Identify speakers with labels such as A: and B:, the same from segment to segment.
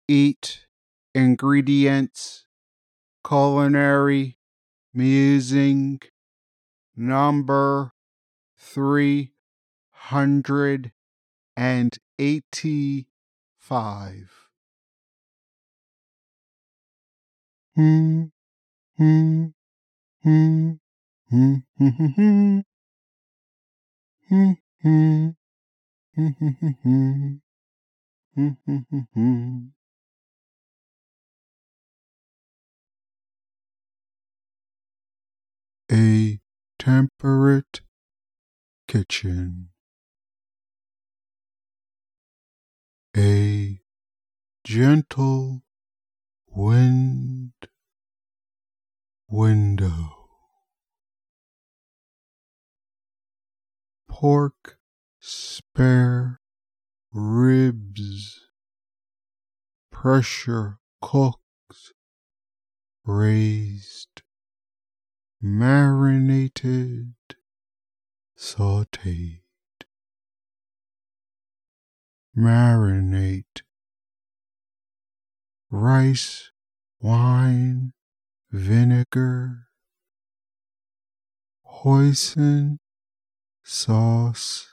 A: eat ingredients, culinary musing number 385. Hmm, hmm, hmm, hmm, hmm, hmm, hmm, hmm, hmm, hmm, hmm. A temperate kitchen. A gentle wind window. Pork spare ribs. Pressure cooked, raised, marinated, sauteed. Marinate. Rice, wine, vinegar, hoisin sauce,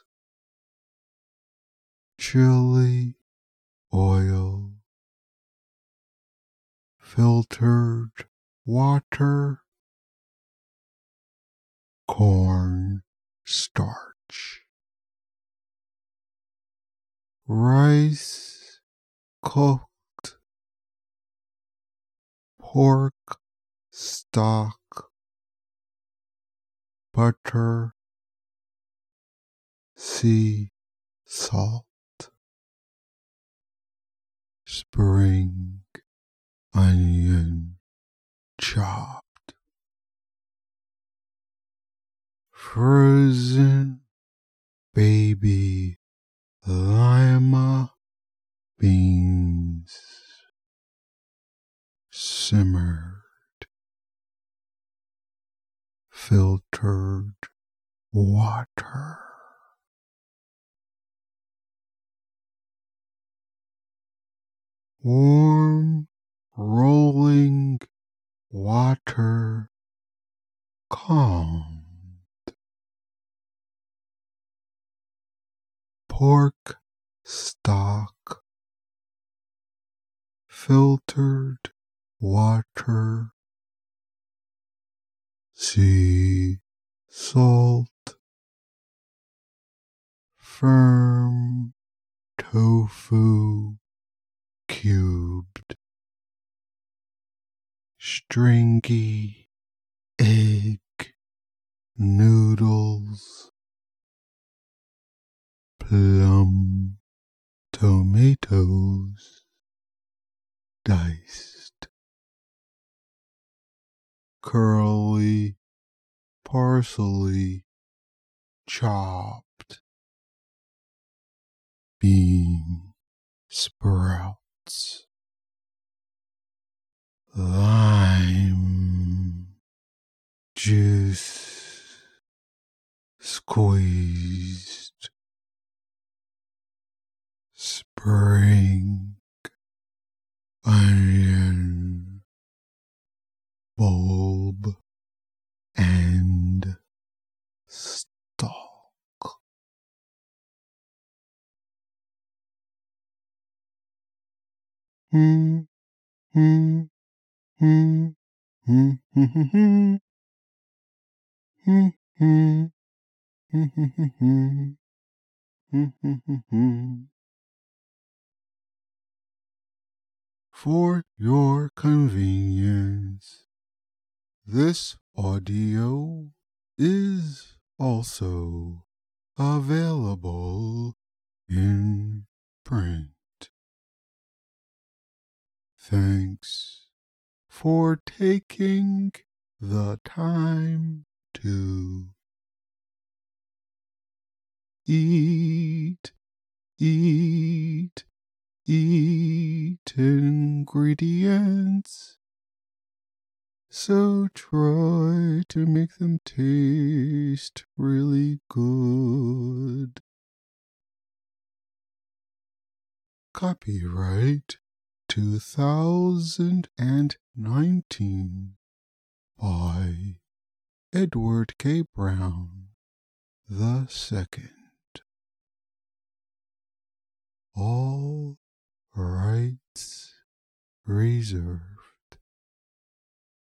A: chili oil, filtered water, corn starch. Rice cooked, pork stock, butter, sea salt, spring onion chopped, frozen baby lima beans, simmered, filtered water. Warm, rolling water, calm. Pork stock, filtered water, sea salt, firm tofu cubed, stringy egg noodles, plum tomatoes diced, curly parsley chopped, bean sprouts, lime juice squeezed, spring onion bulb and stalk. Hmm, hmm, hmm, hmm, hmm, hmm, hmm, hmm, hmm. For your convenience, this audio is also available in print. Thanks for taking the time to eat, eat, eat ingredients. So try to make them taste really good. Copyright 2019 by Edward K. Brown II. All rights reserved.